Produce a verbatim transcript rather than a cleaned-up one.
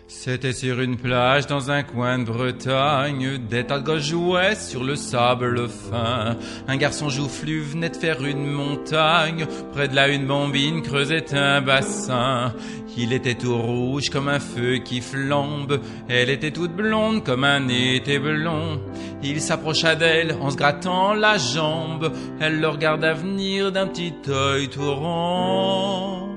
C'était sur une plage dans un coin de Bretagne, des tas de gosses jouaient sur le sable fin. Un garçon joufflu venait de faire une montagne, près de là une bombine creusait un bassin. Il était tout rouge comme un feu qui flambe, elle était toute blonde comme un été blond. Il s'approcha d'elle en se grattant la jambe, elle le regarda venir d'un petit œil tout rond.